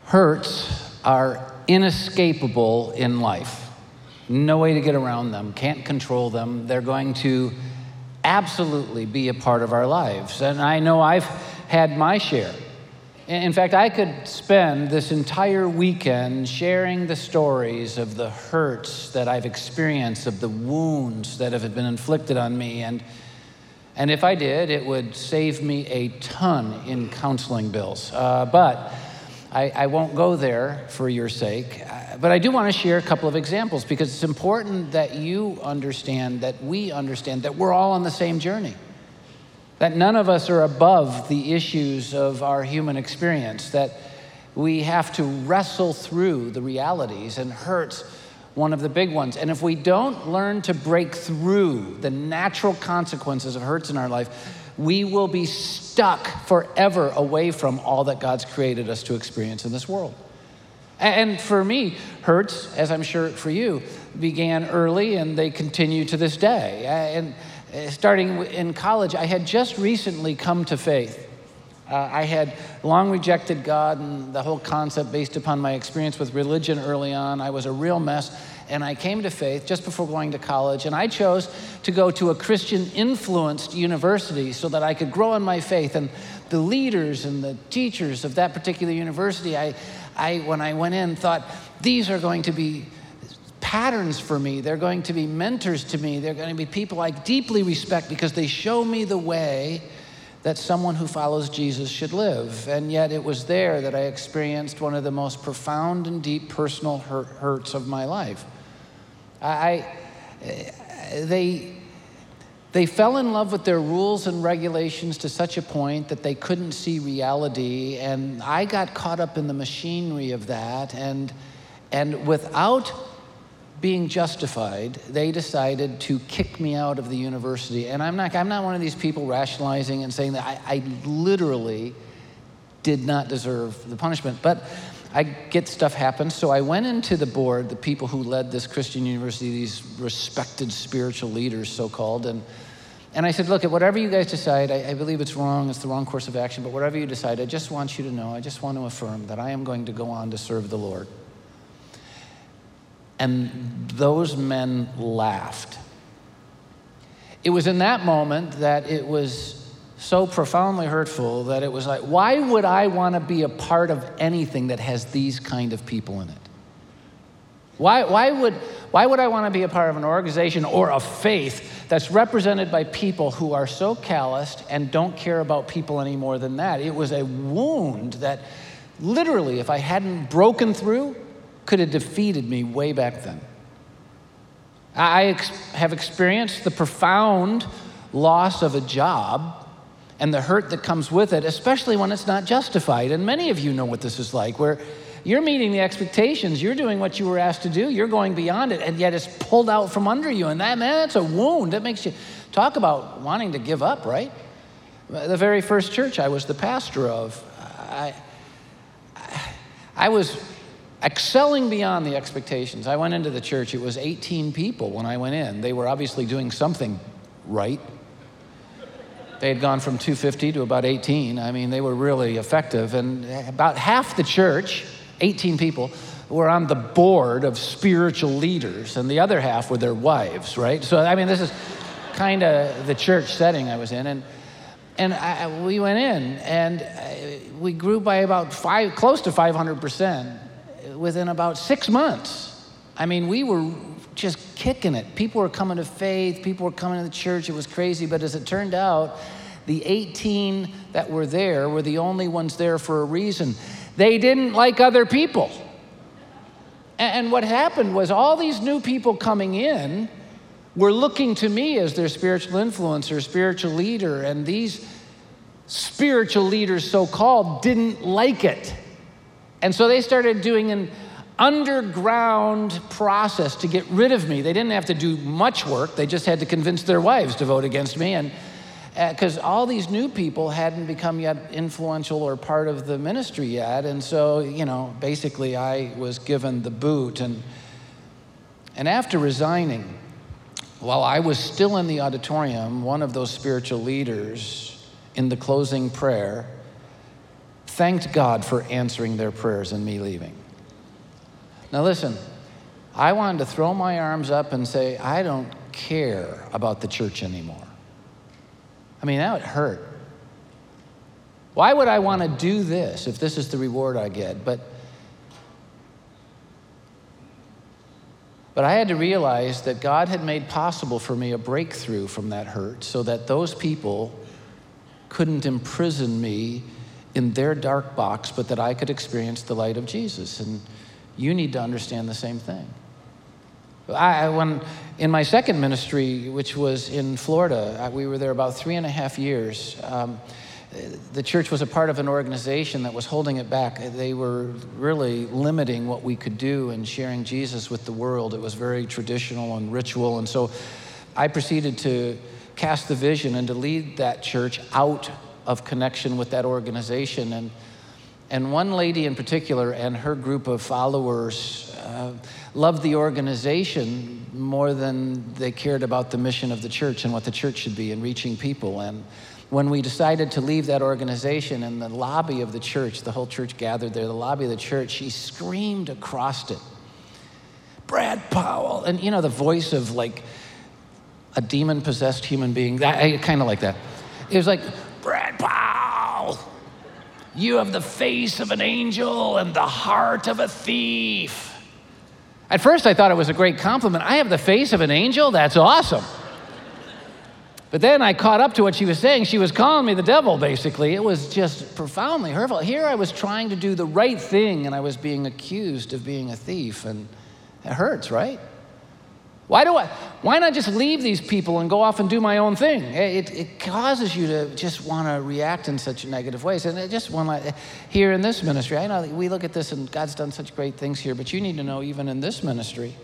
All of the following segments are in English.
Hurts are inescapable in life. No way to get around them, can't control them. They're going to absolutely be a part of our lives. And I know I've had my share. In fact, I could spend this entire weekend sharing the stories of the hurts that I've experienced, of the wounds that have been inflicted on me. And if I did, it would save me a ton in counseling bills. But I won't go there for your sake. But I do want to share a couple of examples because it's important that you understand, that we understand, that we're all on the same journey. That none of us are above the issues of our human experience, that we have to wrestle through the realities, and hurt's one of the big ones. And if we don't learn to break through the natural consequences of hurts in our life, we will be stuck forever away from all that God's created us to experience in this world. And for me, hurts, as I'm sure for you, began early and they continue to this day. And starting in college, I had just recently come to faith. I had long rejected God and the whole concept based upon my experience with religion early on. I was a real mess, and I came to faith just before going to college, and I chose to go to a Christian-influenced university so that I could grow in my faith. And the leaders and the teachers of that particular university, I when I went in, thought, these are going to be patterns for me. They're going to be mentors to me. They're going to be people I deeply respect because they show me the way that someone who follows Jesus should live. And yet it was there that I experienced one of the most profound and deep personal hurts of my life. They fell in love with their rules and regulations to such a point that they couldn't see reality, and I got caught up in the machinery of that, and without being justified, they decided to kick me out of the university. And I'm not one of these people rationalizing and saying that I literally did not deserve the punishment, but I get stuff happen. So I went into the board, the people who led this Christian university, these respected spiritual leaders, so-called, and I said, look, whatever you guys decide, I believe it's wrong, it's the wrong course of action, but whatever you decide, I just want you to know, I just want to affirm that I am going to go on to serve the Lord. And those men laughed. It was in that moment that it was so profoundly hurtful that it was like, why would I want to be a part of anything that has these kind of people in it? Why would I want to be a part of an organization or a faith that's represented by people who are so calloused and don't care about people any more than that? It was a wound that literally, if I hadn't broken through, could have defeated me way back then. I have experienced the profound loss of a job and the hurt that comes with it, especially when it's not justified. And many of you know what this is like, where you're meeting the expectations, you're doing what you were asked to do, you're going beyond it, and yet it's pulled out from under you. And that's a wound. That makes you talk about wanting to give up, right? The very first church I was the pastor of, I was excelling beyond the expectations. I went into the church, it was 18 people when I went in. They were obviously doing something right. They had gone from 250 to about 18. I mean, they were really effective. And about half the church, 18 people, were on the board of spiritual leaders, and the other half were their wives, right? So, I mean, this is kind of the church setting I was in. And we went in, and we grew by about close to 500%. Within about 6 months. I mean, we were just kicking it. People were coming to faith. People were coming to the church. It was crazy. But as it turned out, the 18 that were there were the only ones there for a reason. They didn't like other people. And what happened was all these new people coming in were looking to me as their spiritual influencer, spiritual leader. And these spiritual leaders, so-called, didn't like it. And so they started doing an underground process to get rid of me. They didn't have to do much work. They just had to convince their wives to vote against me. And because all these new people hadn't become yet influential or part of the ministry yet. And so, basically I was given the boot. And after resigning, while I was still in the auditorium, one of those spiritual leaders in the closing prayer thanked God for answering their prayers and me leaving. Now listen, I wanted to throw my arms up and say, I don't care about the church anymore. I mean, that would hurt. Why would I want to do this if this is the reward I get? But I had to realize that God had made possible for me a breakthrough from that hurt so that those people couldn't imprison me in their dark box, but that I could experience the light of Jesus. And you need to understand the same thing. When in my second ministry, which was in Florida, we were there about 3.5 years. The church was a part of an organization that was holding it back. They were really limiting what we could do in sharing Jesus with the world. It was very traditional and ritual. And so I proceeded to cast the vision and to lead that church out of connection with that organization. And one lady in particular and her group of followers loved the organization more than they cared about the mission of the church and what the church should be in reaching people. And when we decided to leave that organization, in the lobby of the church, the whole church gathered there, the lobby of the church, she screamed across it, Brad Powell. And you know, the voice of like a demon-possessed human being, kind of like that. It was like, Brad Powell, you have the face of an angel and the heart of a thief. At first, I thought it was a great compliment. I have the face of an angel? That's awesome. But then I caught up to what she was saying. She was calling me the devil, basically. It was just profoundly hurtful. Here I was trying to do the right thing, and I was being accused of being a thief, and it hurts, right? Why not just leave these people and go off and do my own thing? It causes you to just want to react in such negative ways. And I just want to, here in this ministry, I know we look at this and God's done such great things here, but you need to know even in this ministry,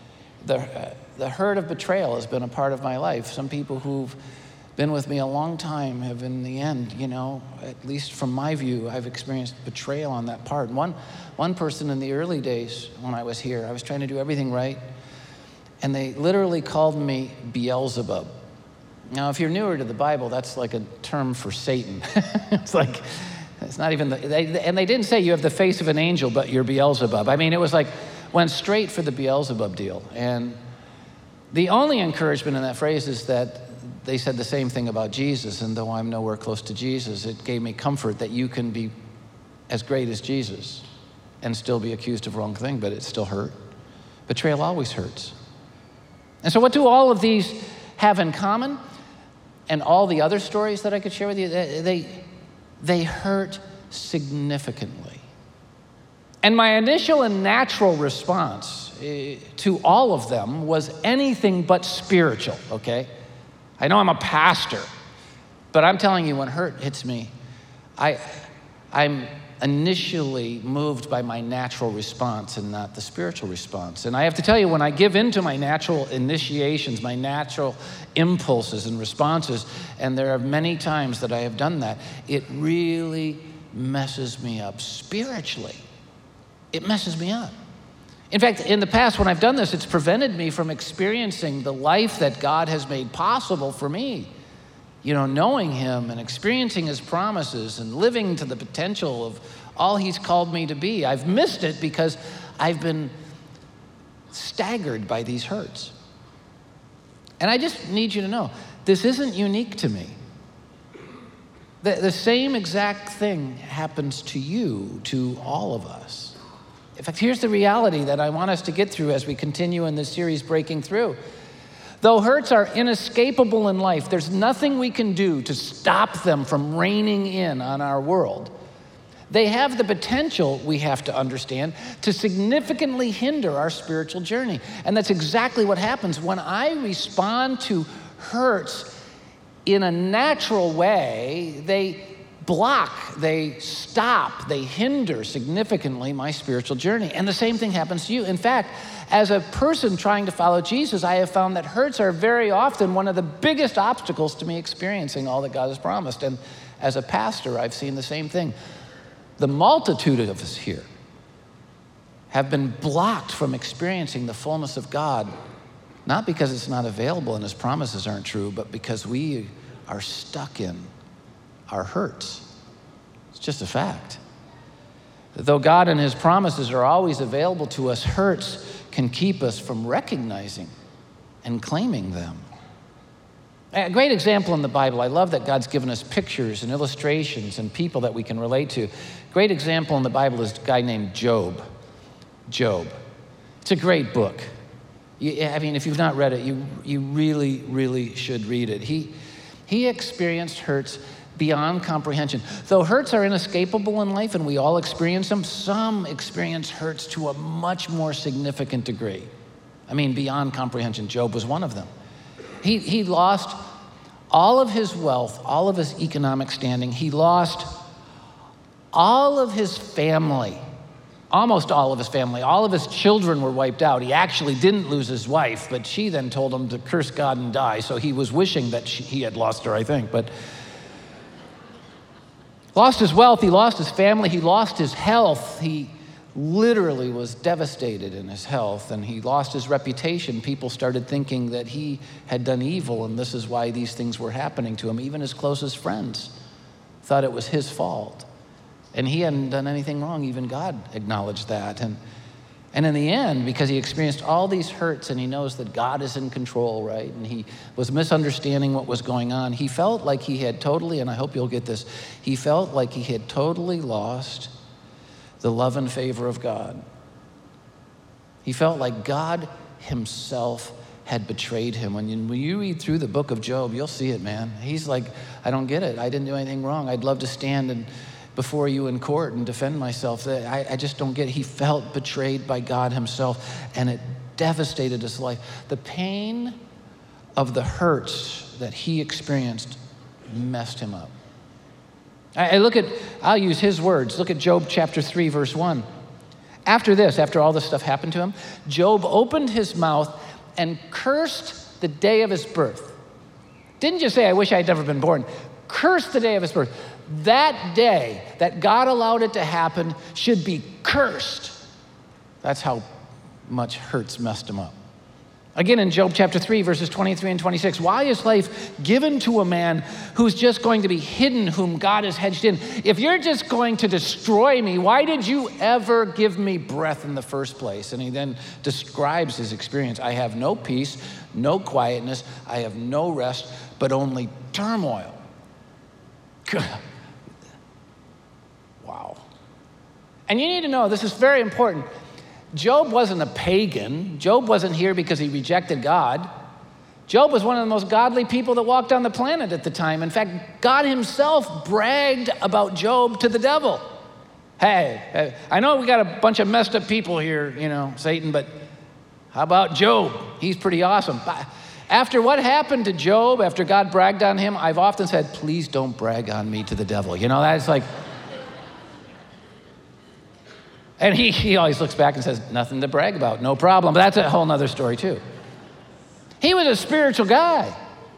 the hurt of betrayal has been a part of my life. Some people who've been with me a long time have, in the end, you know, at least from my view, I've experienced betrayal on that part. And one person in the early days when I was here, I was trying to do everything right, and they literally called me Beelzebub. Now, if you're newer to the Bible, that's like a term for Satan. It's not even, and they didn't say you have the face of an angel, but you're Beelzebub. I mean, it was like, went straight for the Beelzebub deal. And the only encouragement in that phrase is that they said the same thing about Jesus, and though I'm nowhere close to Jesus, it gave me comfort that you can be as great as Jesus and still be accused of wrong thing, but it still hurt. Betrayal always hurts. And so what do all of these have in common? And all the other stories that I could share with you, they hurt significantly. And my initial and natural response to all of them was anything but spiritual, okay? I know I'm a pastor, but I'm telling you, when hurt hits me, I'm initially moved by my natural response and not the spiritual response. And I have to tell you, when I give in to my natural initiations, my natural impulses and responses, and there are many times that I have done that, it really messes me up spiritually. It messes me up. In fact, in the past, when I've done this, it's prevented me from experiencing the life that God has made possible for me. You know, knowing him and experiencing his promises and living to the potential of all he's called me to be. I've missed it because I've been staggered by these hurts. And I just need you to know, this isn't unique to me. The same exact thing happens to you, to all of us. In fact, here's the reality that I want us to get through as we continue in this series, Breaking Through. Though hurts are inescapable in life, there's nothing we can do to stop them from reigning in on our world. They have the potential, we have to understand, to significantly hinder our spiritual journey. And that's exactly what happens when I respond to hurts in a natural way. They block, they stop, they hinder significantly my spiritual journey. And the same thing happens to you. In fact, as a person trying to follow Jesus, I have found that hurts are very often one of the biggest obstacles to me experiencing all that God has promised. And as a pastor, I've seen the same thing. The multitude of us here have been blocked from experiencing the fullness of God, not because it's not available and his promises aren't true, but because we are stuck in our hurts. It's just a fact. Though God and his promises are always available to us, hurts can keep us from recognizing and claiming them. A great example in the Bible, I love that God's given us pictures and illustrations and people that we can relate to. Great example in the Bible is a guy named Job. Job. It's a great book. I mean, if you've not read it, you really, really should read it. He experienced hurts beyond comprehension. Though hurts are inescapable in life and we all experience them, some experience hurts to a much more significant degree. I mean, beyond comprehension. Job was one of them. He lost all of his wealth, all of his economic standing. He lost all of his family, almost all of his family. All of his children were wiped out. He actually didn't lose his wife, but she then told him to curse God and die. So he was wishing that he had lost her, I think. But lost his wealth, he lost his family, he lost his health. He literally was devastated in his health, and he lost his reputation. People started thinking that he had done evil, and this is why these things were happening to him. Even his closest friends thought it was his fault, and he hadn't done anything wrong. Even God acknowledged that. And in the end, because he experienced all these hurts and he knows that God is in control, right? And he was misunderstanding what was going on. He felt like he had totally, and I hope you'll get this, he felt like he had totally lost the love and favor of God. He felt like God himself had betrayed him. When you read through the book of Job, you'll see it, man. He's like, I don't get it. I didn't do anything wrong. I'd love to stand before you in court and defend myself. I just don't get it. He felt betrayed by God himself, and it devastated his life. The pain of the hurts that he experienced messed him up. I'll use his words. Look at Job chapter 3, verse 1. After all this stuff happened to him, Job opened his mouth and cursed the day of his birth. Didn't just say, I wish I'd never been born. Cursed the day of his birth. That day that God allowed it to happen should be cursed. That's how much hurts messed him up. Again, in Job chapter 3, verses 23 and 26, why is life given to a man who's just going to be hidden, whom God has hedged in? If you're just going to destroy me, why did you ever give me breath in the first place? And he then describes his experience. I have no peace, no quietness, I have no rest, but only turmoil. Wow. And you need to know, this is very important. Job wasn't a pagan. Job wasn't here because he rejected God. Job was one of the most godly people that walked on the planet at the time. In fact, God himself bragged about Job to the devil. Hey, I know we got a bunch of messed up people here, Satan, but how about Job? He's pretty awesome. After what happened to Job, after God bragged on him, I've often said, please don't brag on me to the devil. That's like... And he always looks back and says, nothing to brag about, no problem. But that's a whole nother story too. He was a spiritual guy.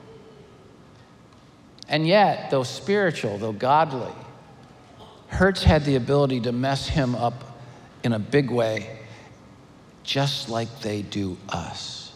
And yet, though spiritual, though godly, hurts had the ability to mess him up in a big way, just like they do us.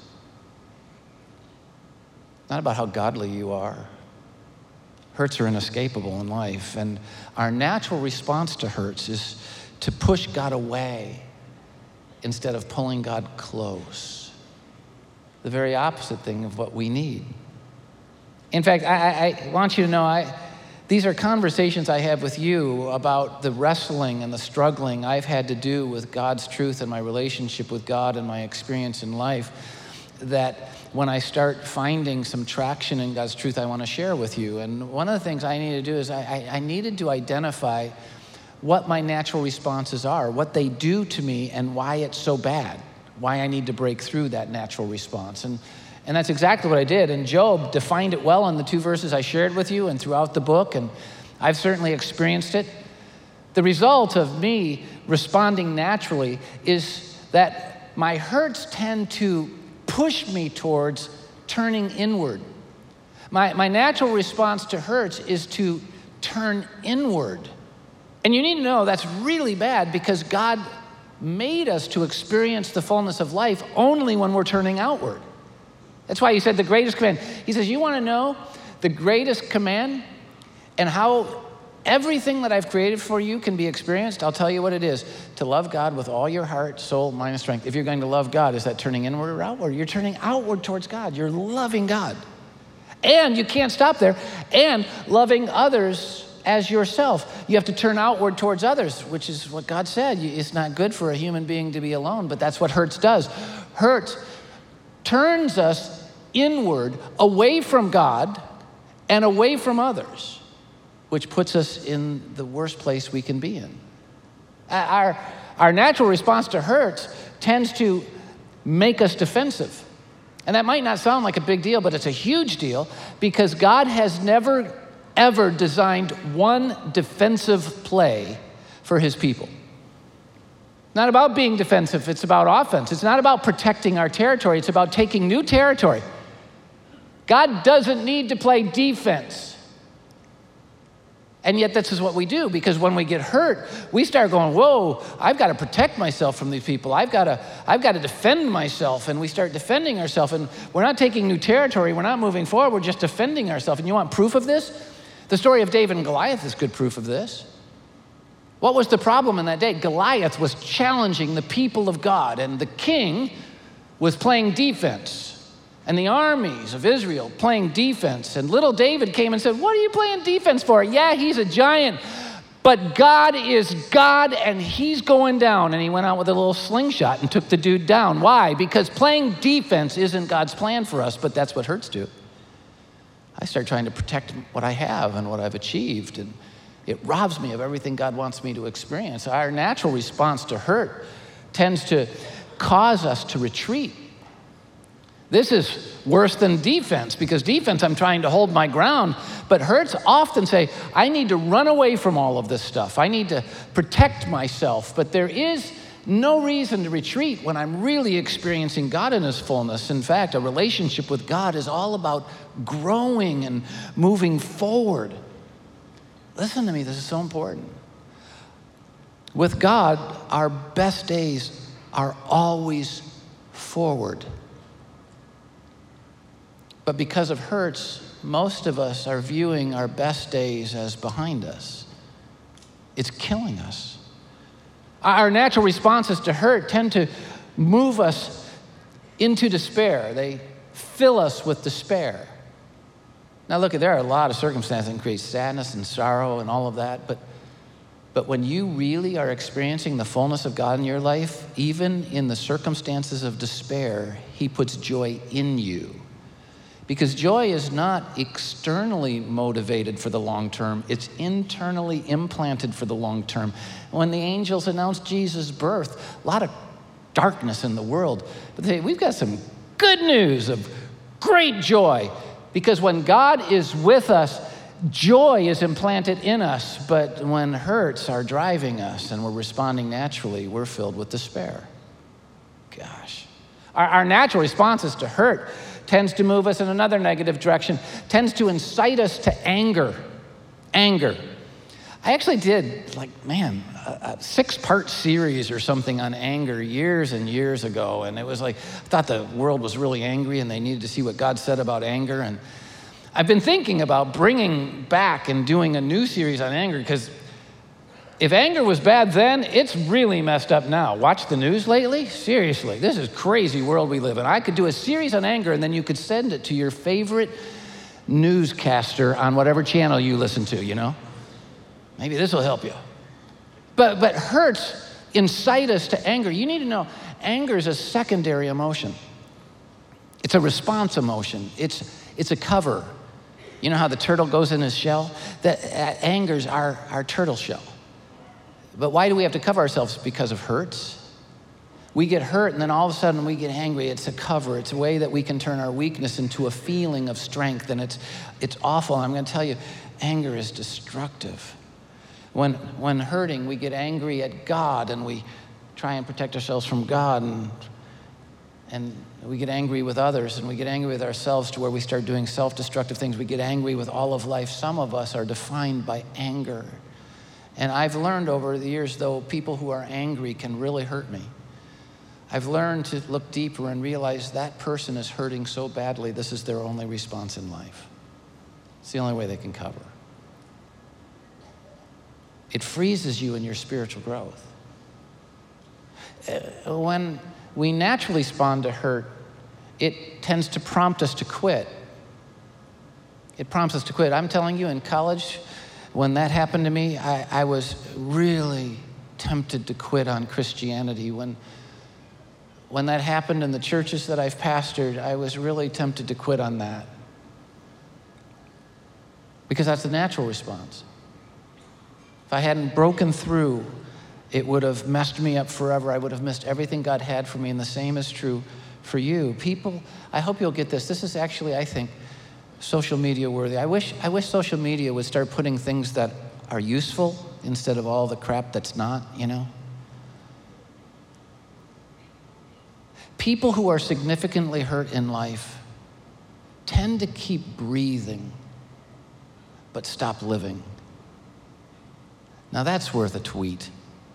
Not about how godly you are. Hurts are inescapable in life, and our natural response to hurts is to push God away instead of pulling God close. The very opposite thing of what we need. In fact, I want you to know, these are conversations I have with you about the wrestling and the struggling I've had to do with God's truth and my relationship with God and my experience in life, that when I start finding some traction in God's truth, I want to share with you. And one of the things I need to do is I needed to identify what my natural responses are, what they do to me, and why it's so bad, why I need to break through that natural response. And that's exactly what I did. And Job defined it well in the 2 verses I shared with you and throughout the book, and I've certainly experienced it. The result of me responding naturally is that my hurts tend to push me towards turning inward. My natural response to hurts is to turn inward. And you need to know that's really bad, because God made us to experience the fullness of life only when we're turning outward. That's why he said the greatest command. He says, you want to know the greatest command and how everything that I've created for you can be experienced, I'll tell you what it is. To love God with all your heart, soul, mind, and strength. If you're going to love God, is that turning inward or outward? You're turning outward towards God. You're loving God. And you can't stop there. And loving others as yourself. You have to turn outward towards others, which is what God said. It's not good for a human being to be alone, but that's what Hertz does. Hertz turns us inward, away from God and away from others, which puts us in the worst place we can be in. Our natural response to Hertz tends to make us defensive. And that might not sound like a big deal, but it's a huge deal because God has never, ever designed one defensive play for his people. Not about being defensive, it's about offense. It's not about protecting our territory, it's about taking new territory. God doesn't need to play defense. And yet this is what we do, because when we get hurt, we start going, whoa, I've got to protect myself from these people. I've got to defend myself, and we start defending ourselves, and we're not taking new territory. We're not moving forward. We're just defending ourselves. And you want proof of this? The story of David and Goliath is good proof of this. What was the problem in that day? Goliath was challenging the people of God, and the king was playing defense. And the armies of Israel playing defense. And little David came and said, what are you playing defense for? Yeah, he's a giant, but God is God and he's going down. And he went out with a little slingshot and took the dude down. Why? Because playing defense isn't God's plan for us, but that's what Hertz do. I start trying to protect what I have and what I've achieved, and it robs me of everything God wants me to experience. Our natural response to hurt tends to cause us to retreat. This is worse than defense, because defense, I'm trying to hold my ground. But Hertz often say, I need to run away from all of this stuff. I need to protect myself. But there is no reason to retreat when I'm really experiencing God in his fullness. In fact, a relationship with God is all about growing and moving forward. Listen to me, this is so important. With God, our best days are always forward. But because of Hertz, most of us are viewing our best days as behind us. It's killing us. Our natural responses to hurt tend to move us into despair. They fill us with despair. Now look, there are a lot of circumstances that create sadness and sorrow and all of that, but when you really are experiencing the fullness of God in your life, even in the circumstances of despair, he puts joy in you. Because joy is not externally motivated for the long term, it's internally implanted for the long term. When the angels announced Jesus' birth, a lot of darkness in the world, but they say, we've got some good news of great joy. Because when God is with us, joy is implanted in us, but when hurts are driving us and we're responding naturally, we're filled with despair. Gosh. Our natural responses to hurt tends to move us in another negative direction, tends to incite us to anger. Anger. I actually did, a 6-part series or something on anger years and years ago, and it was like, I thought the world was really angry and they needed to see what God said about anger, and I've been thinking about bringing back and doing a new series on anger, because if anger was bad then, it's really messed up now. Watch the news lately? Seriously, this is a crazy world we live in. I could do a series on anger, and then you could send it to your favorite newscaster on whatever channel you listen to, you know? Maybe this will help you. But hurts incite us to anger. You need to know, anger is a secondary emotion. It's a response emotion. It's a cover. You know how the turtle goes in his shell? Anger's our turtle shell. But why do we have to cover ourselves? Because of hurts. We get hurt, and then all of a sudden we get angry. It's a cover. It's a way that we can turn our weakness into a feeling of strength, and it's awful. And I'm going to tell you, anger is destructive. When hurting, we get angry at God, and we try and protect ourselves from God, and we get angry with others, and we get angry with ourselves to where we start doing self-destructive things. We get angry with all of life. Some of us are defined by anger. And I've learned over the years, though, people who are angry can really hurt me. I've learned to look deeper and realize that person is hurting so badly, this is their only response in life. It's the only way they can cover. It freezes you in your spiritual growth. When we naturally respond to hurt, it tends to prompt us to quit. It prompts us to quit. I'm telling you, in college, when that happened to me, I was really tempted to quit on Christianity. When that happened in the churches that I've pastored, I was really tempted to quit on that. Because that's the natural response. If I hadn't broken through, it would have messed me up forever. I would have missed everything God had for me, and the same is true for you. People, I hope you'll get this. This is actually, I think, social media worthy. I wish social media would start putting things that are useful instead of all the crap that's not, you know? People who are significantly hurt in life tend to keep breathing, but stop living. Now that's worth a tweet.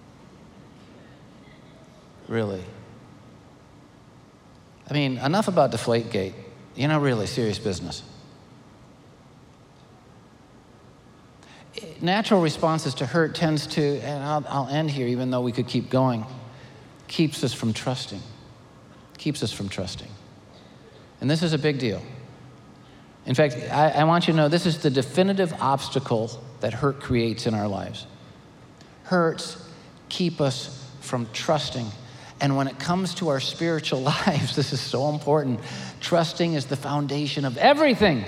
Really. I mean, enough about Deflategate. You know, really, serious business. Natural responses to hurt tends to, and I'll end here even though we could keep going, keeps us from trusting. Keeps us from trusting. And this is a big deal. In fact, I want you to know this is the definitive obstacle that hurt creates in our lives. Hurts keep us from trusting. And when it comes to our spiritual lives, this is so important. Trusting is the foundation of everything.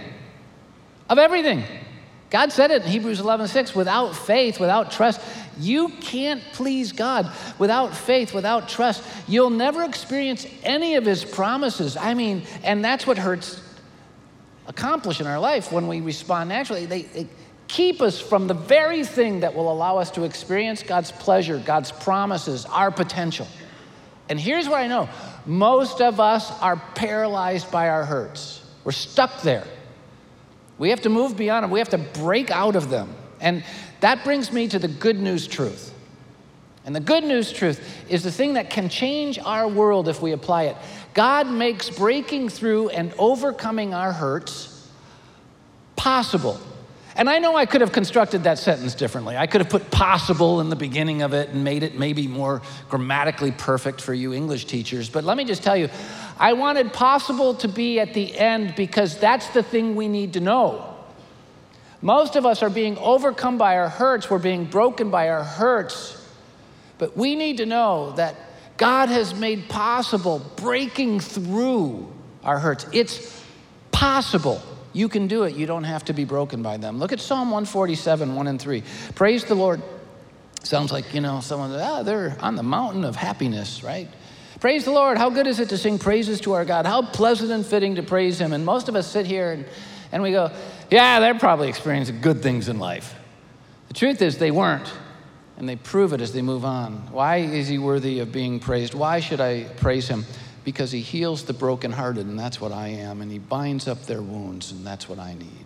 Of everything. God said it in Hebrews 11:6, without faith, without trust, you can't please God. Without faith, without trust, you'll never experience any of his promises. I mean, and that's what hurts accomplish in our life when we respond naturally. They keep us from the very thing that will allow us to experience God's pleasure, God's promises, our potential. And here's what I know. Most of us are paralyzed by our hurts. We're stuck there. We have to move beyond them. We have to break out of them. And that brings me to the good news truth. And the good news truth is the thing that can change our world if we apply it. God makes breaking through and overcoming our hurts possible. And I know I could have constructed that sentence differently. I could have put possible in the beginning of it and made it maybe more grammatically perfect for you English teachers. But let me just tell you, I wanted possible to be at the end because that's the thing we need to know. Most of us are being overcome by our hurts. We're being broken by our hurts. But we need to know that God has made possible breaking through our hurts. It's possible. You can do it. You don't have to be broken by them. Look at Psalm 147, 1 and 3. Praise the Lord. Sounds like, someone, they're on the mountain of happiness, right? Praise the Lord. How good is it to sing praises to our God? How pleasant and fitting to praise him. And most of us sit here and we go, yeah, they're probably experiencing good things in life. The truth is they weren't. And they prove it as they move on. Why is he worthy of being praised? Why should I praise him? Because he heals the brokenhearted, and that's what I am. And he binds up their wounds, and that's what I need.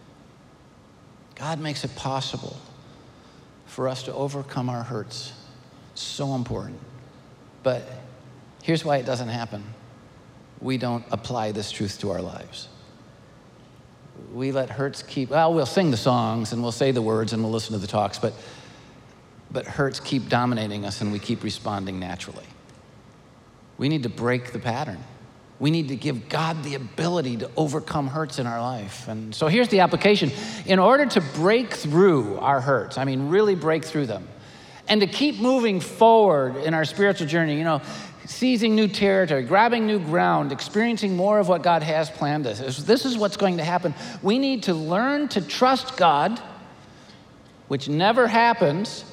God makes it possible for us to overcome our hurts. So important. But here's why it doesn't happen. We don't apply this truth to our lives. We let hurts we'll sing the songs, and we'll say the words, and we'll listen to the talks, but hurts keep dominating us, and we keep responding naturally. We need to break the pattern. We need to give God the ability to overcome hurts in our life. And so here's the application. In order to break through our hurts, really break through them, and to keep moving forward in our spiritual journey, seizing new territory, grabbing new ground, experiencing more of what God has planned us. This is what's going to happen. We need to learn to trust God, which never happens.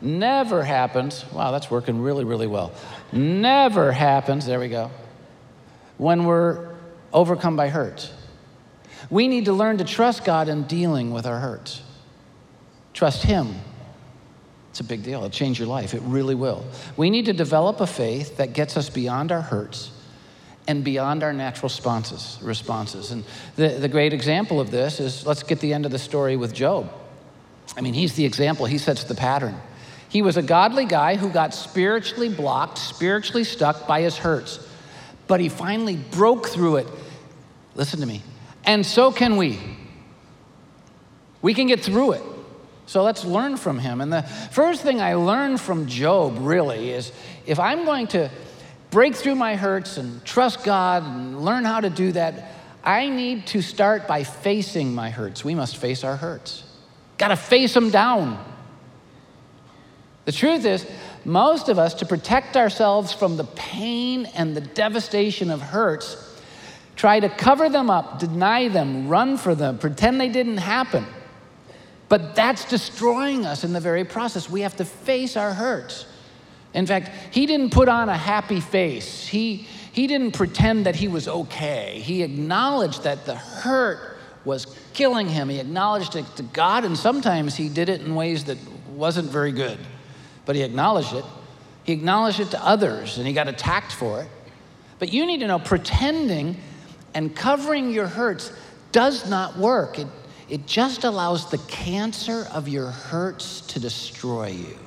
Wow, that's working really, really well. Never happens, there we go, when we're overcome by hurts. We need to learn to trust God in dealing with our hurts. Trust him. It's a big deal. It'll change your life. It really will. We need to develop a faith that gets us beyond our hurts and beyond our natural responses. And the great example of this is, let's get the end of the story with Job. He's the example. He sets the pattern. He was a godly guy who got spiritually blocked, spiritually stuck by his hurts. But he finally broke through it. Listen to me. And so can we. We can get through it. So let's learn from him. And the first thing I learned from Job, really, is if I'm going to break through my hurts and trust God and learn how to do that, I need to start by facing my hurts. We must face our hurts. Got to face them down. The truth is, most of us, to protect ourselves from the pain and the devastation of hurts, try to cover them up, deny them, run for them, pretend they didn't happen. But that's destroying us in the very process. We have to face our hurts. In fact, he didn't put on a happy face. He didn't pretend that he was okay. He acknowledged that the hurt was killing him. He acknowledged it to God, and sometimes he did it in ways that wasn't very good. But he acknowledged it. He acknowledged it to others, and he got attacked for it. But you need to know, pretending and covering your hurts does not work. It just allows the cancer of your hurts to destroy you.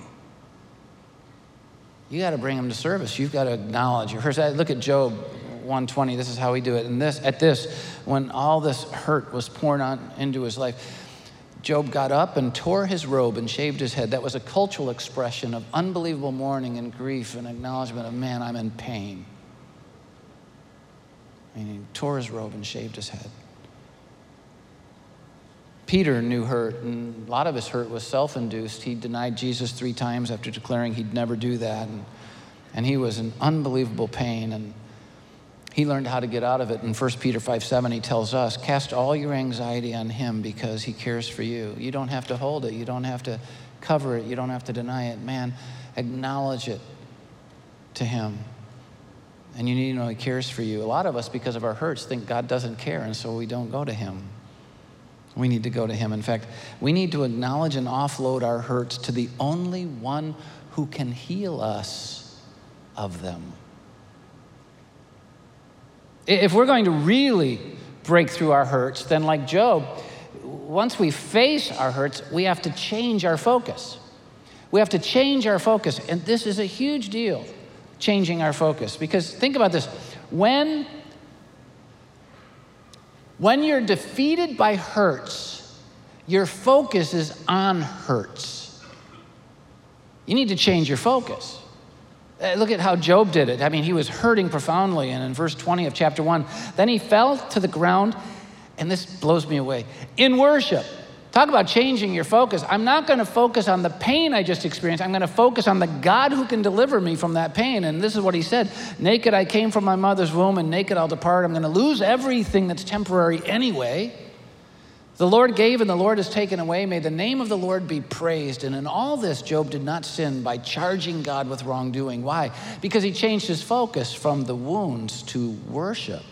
You got to bring them to service. You've got to acknowledge your hurts. Look at Job 1:20. This is how we do it. And when all this hurt was poured on into his life, Job got up and tore his robe and shaved his head. That was a cultural expression of unbelievable mourning and grief and acknowledgement of, man, I'm in pain. And he tore his robe and shaved his head. Peter knew hurt, and a lot of his hurt was self-induced. He denied Jesus 3 times after declaring he'd never do that, and he was in unbelievable pain, and he learned how to get out of it. In 1 Peter 5:7, he tells us, cast all your anxiety on him because he cares for you. You don't have to hold it. You don't have to cover it. You don't have to deny it. Man, acknowledge it to him. And you need to know he cares for you. A lot of us, because of our hurts, think God doesn't care, and so we don't go to him. We need to go to him. In fact, we need to acknowledge and offload our hurts to the only one who can heal us of them. If we're going to really break through our hurts, then like Job, once we face our hurts, we have to change our focus. We have to change our focus. And this is a huge deal, changing our focus. Because think about this. When you're defeated by hurts, your focus is on hurts. You need to change your focus. Look at how Job did it. I mean, he was hurting profoundly. And in verse 20 of chapter 1, then he fell to the ground, and this blows me away, in worship. Talk about changing your focus. I'm not going to focus on the pain I just experienced. I'm going to focus on the God who can deliver me from that pain. And this is what he said. Naked I came from my mother's womb, and naked I'll depart. I'm going to lose everything that's temporary anyway. The Lord gave, and the Lord has taken away. May the name of the Lord be praised. And in all this, Job did not sin by charging God with wrongdoing. Why? Because he changed his focus from the wounds to worship.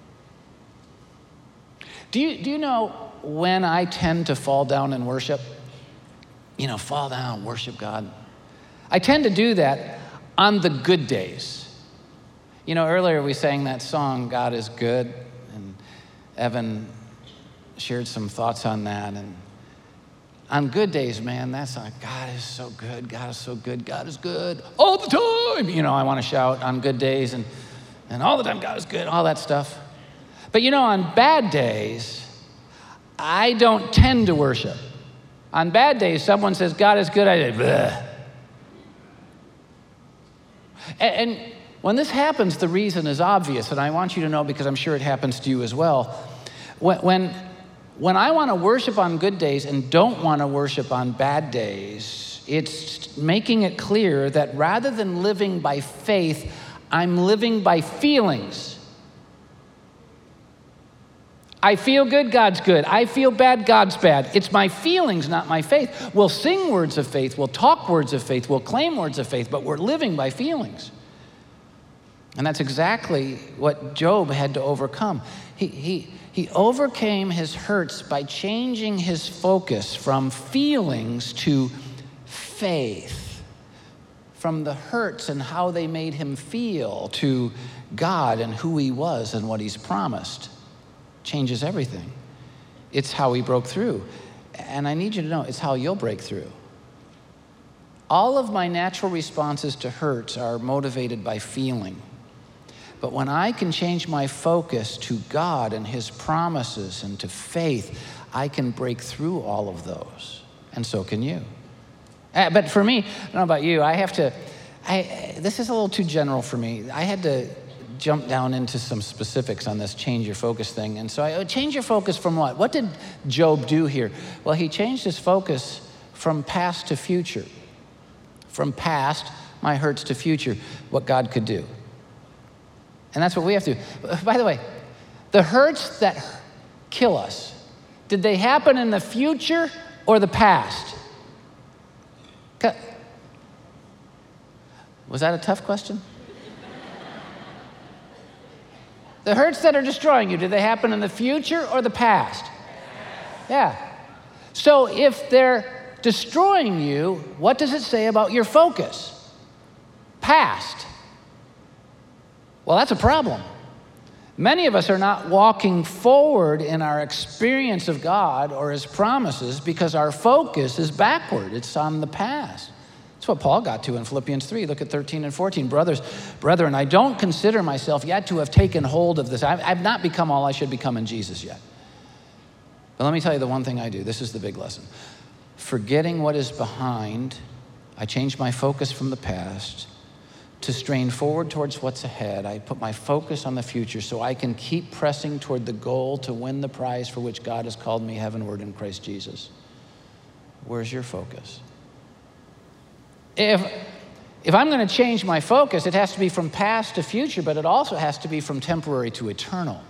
Do you know when I tend to fall down in worship? Fall down, worship God. I tend to do that on the good days. Earlier we sang that song, God is Good, and Evan shared some thoughts on that. And on good days, man, that's like, God is so good, God is so good, God is good all the time. I want to shout on good days and all the time, God is good, all that stuff. But on bad days, I don't tend to worship. On bad days, someone says, God is good, I say, bleh. And when this happens, the reason is obvious, and I want you to know because I'm sure it happens to you as well. When I want to worship on good days and don't want to worship on bad days, it's making it clear that rather than living by faith, I'm living by feelings. I feel good, God's good. I feel bad, God's bad. It's my feelings, not my faith. We'll sing words of faith, we'll talk words of faith, we'll claim words of faith, but we're living by feelings. And that's exactly what Job had to overcome. He overcame his hurts by changing his focus from feelings to faith, from the hurts and how they made him feel to God and who he was and what he's promised. Changes everything. It's how he broke through. And I need you to know, it's how you'll break through. All of my natural responses to hurts are motivated by feeling. But when I can change my focus to God and his promises and to faith, I can break through all of those. and so can you. But for me, I don't know about you, this is a little too general for me. I had to jump down into some specifics on this change your focus thing. And so change your focus from what? What did Job do here? Well, he changed his focus from past to future. From past, my hurts, to future, what God could do. And that's what we have to do. By the way, the hurts that kill us, did they happen in the future or the past? Was that a tough question? The hurts that are destroying you, did they happen in the future or the past? Yeah. So if they're destroying you, what does it say about your focus? Past. Well, that's a problem. Many of us are not walking forward in our experience of God or his promises because our focus is backward. It's on the past. That's what Paul got to in Philippians 3. Look at 13 and 14. Brethren, I don't consider myself yet to have taken hold of this. I've not become all I should become in Jesus yet. But let me tell you the one thing I do. This is the big lesson. Forgetting what is behind, I change my focus from the past to strain forward towards what's ahead. I put my focus on the future so I can keep pressing toward the goal to win the prize for which God has called me heavenward in Christ Jesus. Where's your focus? If I'm going to change my focus, it has to be from past to future, but it also has to be from temporary to eternal.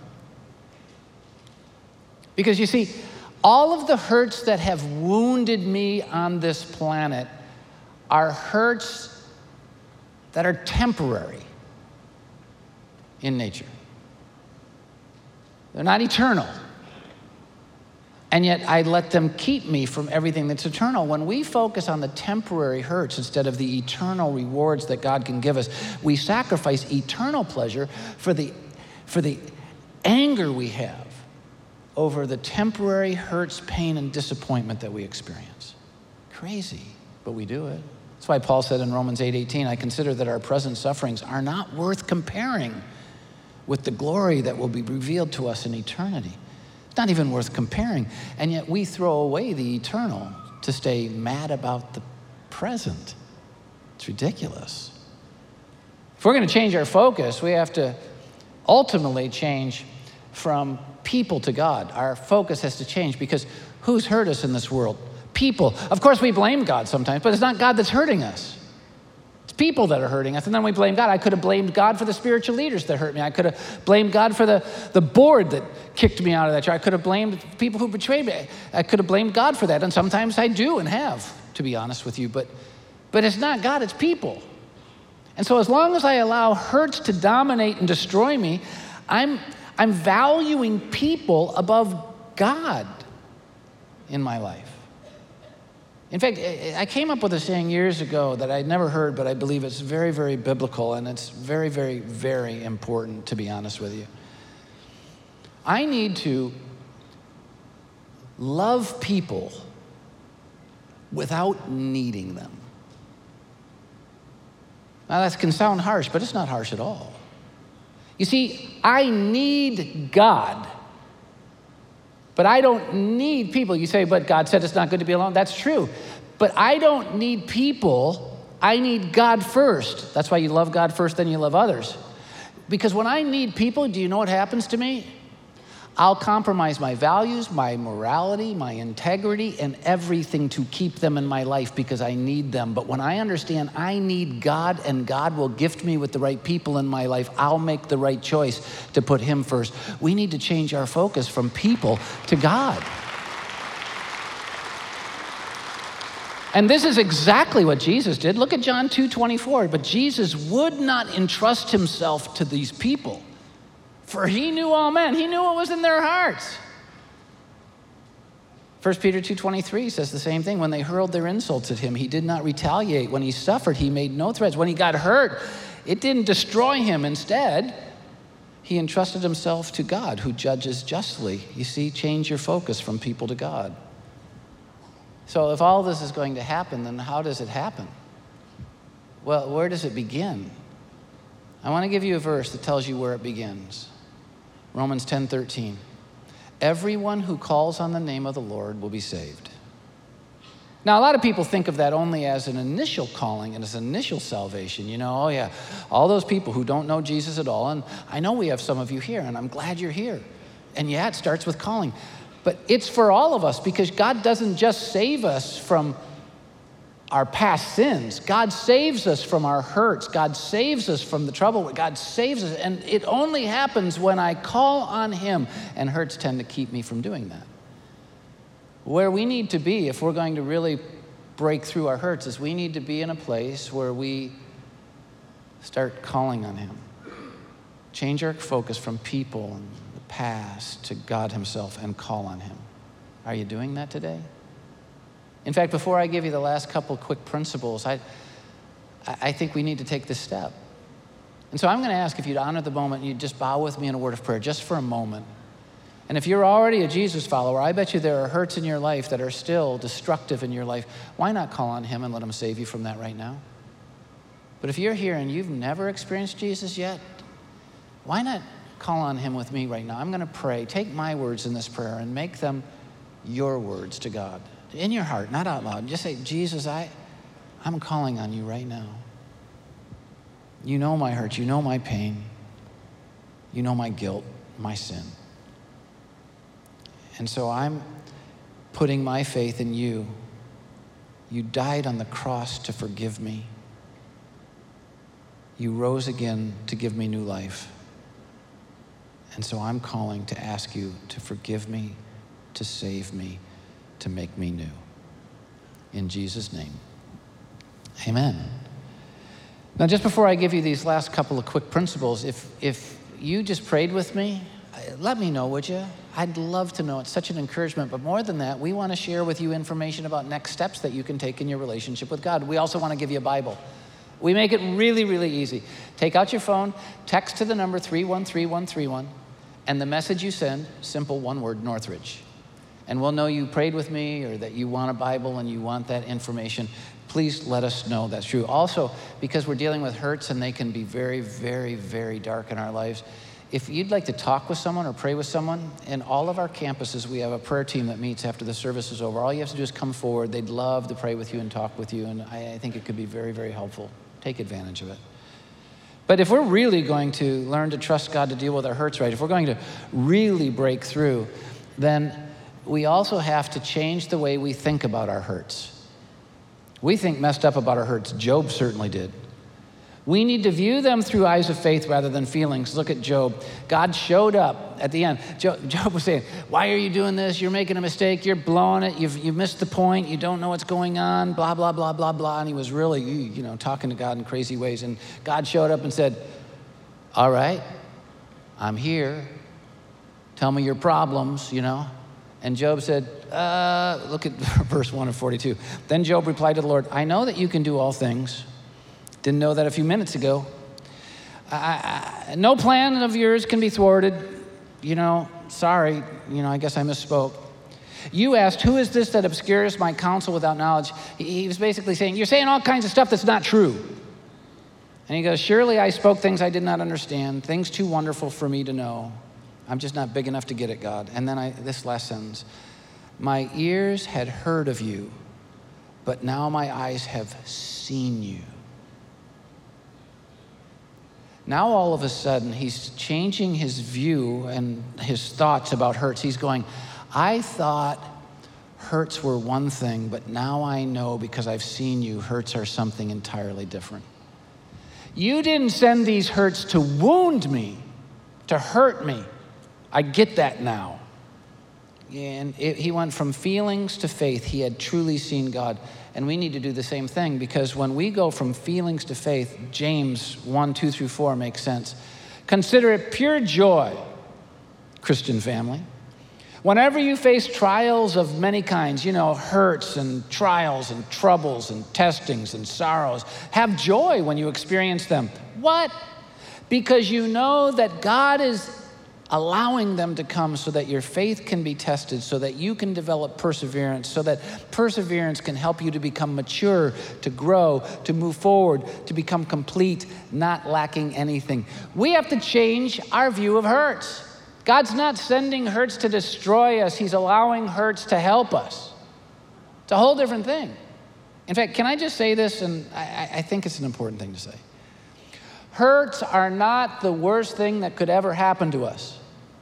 Because you see, all of the hurts that have wounded me on this planet are hurts that are temporary in nature. They're not eternal. And yet I let them keep me from everything that's eternal. When we focus on the temporary hurts instead of the eternal rewards that God can give us, we sacrifice eternal pleasure for the anger we have over the temporary hurts, pain, and disappointment that we experience. Crazy, but we do it. That's why Paul said in Romans 8:18, I consider that our present sufferings are not worth comparing with the glory that will be revealed to us in eternity. It's not even worth comparing. And yet we throw away the eternal to stay mad about the present. It's ridiculous. If we're going to change our focus, we have to ultimately change from people to God. Our focus has to change because who's hurt us in this world? People. Of course, we blame God sometimes, but it's not God that's hurting us. It's people that are hurting us, and then we blame God. I could have blamed God for the spiritual leaders that hurt me. I could have blamed God for the board that kicked me out of that church. I could have blamed people who betrayed me. I could have blamed God for that, and sometimes I do and have, to be honest with you. But it's not God, it's people. And so as long as I allow hurts to dominate and destroy me, I'm valuing people above God in my life. In fact, I came up with a saying years ago that I'd never heard, but I believe it's very, very biblical, and it's very, very, very important, to be honest with you. I need to love people without needing them. Now, that can sound harsh, but it's not harsh at all. You see, I need God, but I don't need people. You say, but God said it's not good to be alone. That's true. But I don't need people. I need God first. That's why you love God first, then you love others. Because when I need people, do you know what happens to me? I'll compromise my values, my morality, my integrity, and everything to keep them in my life because I need them. But when I understand I need God and God will gift me with the right people in my life, I'll make the right choice to put him first. We need to change our focus from people to God. And this is exactly what Jesus did. Look at John 2:24. But Jesus would not entrust himself to these people. For he knew all men. He knew what was in their hearts. 1 Peter 2:23 says the same thing. When they hurled their insults at him, he did not retaliate. When he suffered, he made no threats. When he got hurt, it didn't destroy him. Instead, he entrusted himself to God, who judges justly. You see, change your focus from people to God. So if all this is going to happen, then how does it happen? Well, where does it begin? I want to give you a verse that tells you where it begins. Romans 10:13. Everyone who calls on the name of the Lord will be saved. Now, a lot of people think of that only as an initial calling and as initial salvation. Oh yeah, all those people who don't know Jesus at all, and I know we have some of you here, and I'm glad you're here. And yeah, it starts with calling. But it's for all of us, because God doesn't just save us from our past sins. God saves us from our hurts. God saves us from the trouble. God saves us, and it only happens when I call on him, and hurts tend to keep me from doing that. Where we need to be, if we're going to really break through our hurts, is we need to be in a place where we start calling on him. Change our focus from people and the past to God himself and call on him. Are you doing that today? In fact, before I give you the last couple quick principles, I think we need to take this step. And so I'm going to ask if you'd honor the moment and you'd just bow with me in a word of prayer just for a moment. And if you're already a Jesus follower, I bet you there are hurts in your life that are still destructive in your life. Why not call on him and let him save you from that right now? But if you're here and you've never experienced Jesus yet, why not call on him with me right now? I'm going to pray. Take my words in this prayer and make them your words to God. In your heart, not out loud. Just say, Jesus, I'm calling on you right now. You know my hurt. You know my pain. You know my guilt, my sin. And so I'm putting my faith in you. You died on the cross to forgive me. You rose again to give me new life. And so I'm calling to ask you to forgive me, to save me, to make me new. In Jesus' name, amen. Now, just before I give you these last couple of quick principles, if you just prayed with me, let me know, would you? I'd love to know. It's such an encouragement. But more than that, we want to share with you information about next steps that you can take in your relationship with God. We also want to give you a Bible. We make it really, really easy. Take out your phone, text to the number 313131, and the message you send, simple one word, Northridge. And we'll know you prayed with me or that you want a Bible and you want that information. Please let us know that's true. Also, because we're dealing with hurts and they can be very, very, very dark in our lives, if you'd like to talk with someone or pray with someone, in all of our campuses, we have a prayer team that meets after the service is over. All you have to do is come forward. They'd love to pray with you and talk with you, and I think it could be very, very helpful. Take advantage of it. But if we're really going to learn to trust God to deal with our hurts right, if we're going to really break through, then we also have to change the way we think about our hurts. We think messed up about our hurts. Job certainly did. We need to view them through eyes of faith rather than feelings. Look at Job. God showed up at the end. Job was saying, why are you doing this? You're making a mistake. You're blowing it. You've missed the point. You don't know what's going on, blah, blah, blah, blah, blah. And he was really, talking to God in crazy ways. And God showed up and said, all right, I'm here. Tell me your problems, And Job said, look at verse 1 of 42. Then Job replied to the Lord, I know that you can do all things. Didn't know that a few minutes ago. No plan of yours can be thwarted. Sorry, I guess I misspoke. You asked, who is this that obscures my counsel without knowledge? He was basically saying, you're saying all kinds of stuff that's not true. And he goes, surely I spoke things I did not understand, things too wonderful for me to know. I'm just not big enough to get it, God. And then this last sentence, my ears had heard of you, but now my eyes have seen you. Now all of a sudden, he's changing his view and his thoughts about hurts. He's going, I thought hurts were one thing, but now I know because I've seen you, hurts are something entirely different. You didn't send these hurts to wound me, to hurt me. I get that now. And he went from feelings to faith. He had truly seen God. And we need to do the same thing, because when we go from feelings to faith, James 1:2-4 makes sense. Consider it pure joy, Christian family. Whenever you face trials of many kinds, hurts and trials and troubles and testings and sorrows, have joy when you experience them. What? Because you know that God is allowing them to come so that your faith can be tested, so that you can develop perseverance, so that perseverance can help you to become mature, to grow, to move forward, to become complete, not lacking anything. We have to change our view of hurts. God's not sending hurts to destroy us. He's allowing hurts to help us, It's a whole different thing. In fact, can I just say this, and I think it's an important thing to say. Hurts are not the worst thing that could ever happen to us.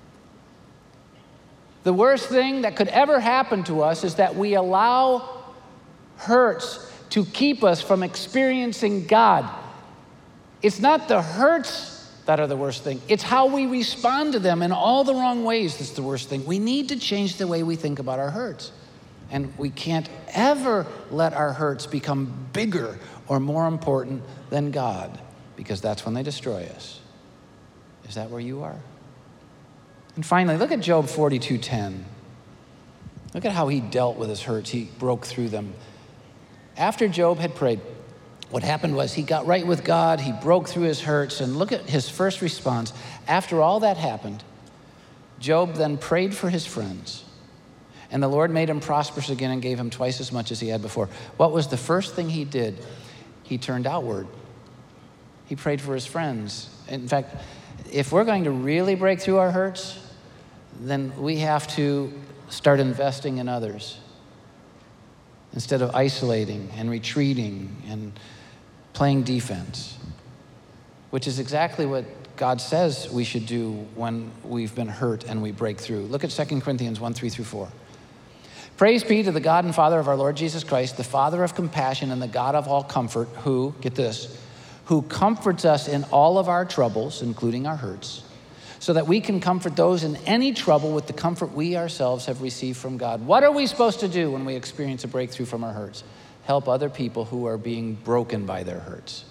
The worst thing that could ever happen to us is that we allow hurts to keep us from experiencing God. It's not the hurts that are the worst thing. It's how we respond to them in all the wrong ways that's the worst thing. We need to change the way we think about our hurts. And we can't ever let our hurts become bigger or more important than God, because that's when they destroy us. Is that where you are? And finally, look at Job 42:10. Look at how he dealt with his hurts. He broke through them. After Job had prayed, what happened was he got right with God, he broke through his hurts, and look at his first response. After all that happened, Job then prayed for his friends, and the Lord made him prosperous again and gave him twice as much as he had before. What was the first thing he did? He turned outward. He prayed for his friends. In fact, if we're going to really break through our hurts, then we have to start investing in others instead of isolating and retreating and playing defense, which is exactly what God says we should do when we've been hurt and we break through. Look at 2 Corinthians 1:3-4. Praise be to the God and Father of our Lord Jesus Christ, the Father of compassion and the God of all comfort, who, get this, who comforts us in all of our troubles, including our hurts, so that we can comfort those in any trouble with the comfort we ourselves have received from God. What are we supposed to do when we experience a breakthrough from our hurts? Help other people who are being broken by their hurts.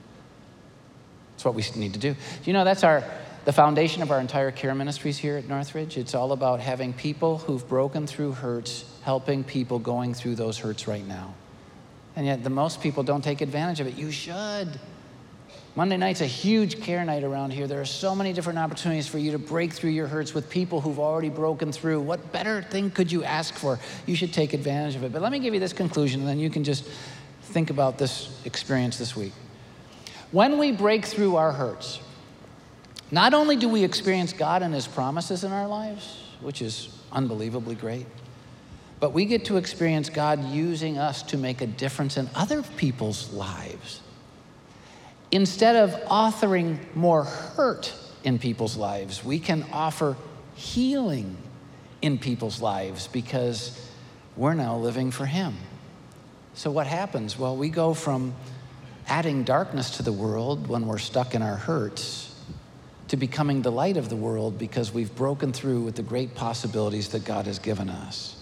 That's what we need to do. You know, that's the foundation of our entire care ministries here at Northridge. It's all about having people who've broken through hurts, helping people going through those hurts right now. And yet the most people don't take advantage of it. You should. Monday night's a huge care night around here. There are so many different opportunities for you to break through your hurts with people who've already broken through. What better thing could you ask for? You should take advantage of it. But let me give you this conclusion, and then you can just think about this experience this week. When we break through our hurts, not only do we experience God and his promises in our lives, which is unbelievably great, but we get to experience God using us to make a difference in other people's lives. Instead of authoring more hurt in people's lives, we can offer healing in people's lives because we're now living for him. So what happens? Well, we go from adding darkness to the world when we're stuck in our hurts to becoming the light of the world because we've broken through with the great possibilities that God has given us.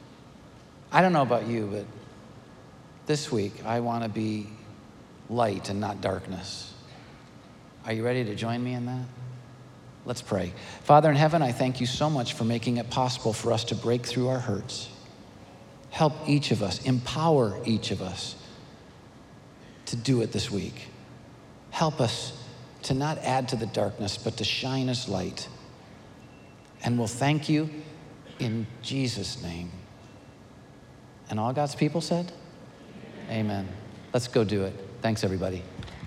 I don't know about you, but this week I want to be light and not darkness. Are you ready to join me in that? Let's pray. Father in heaven, I thank you so much for making it possible for us to break through our hurts. Help each of us, empower each of us to do it this week. Help us to not add to the darkness, but to shine as light. And we'll thank you in Jesus' name. And all God's people said? Amen. Let's go do it. Thanks, everybody.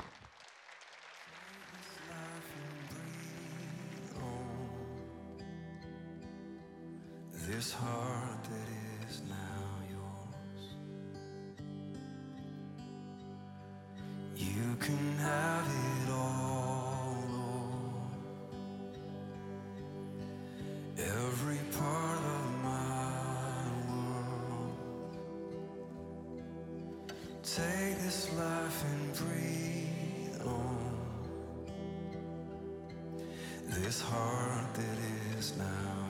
This heart that is now yours, you can have it all, Lord. Every part of my world. Take this life and breathe on this heart that is now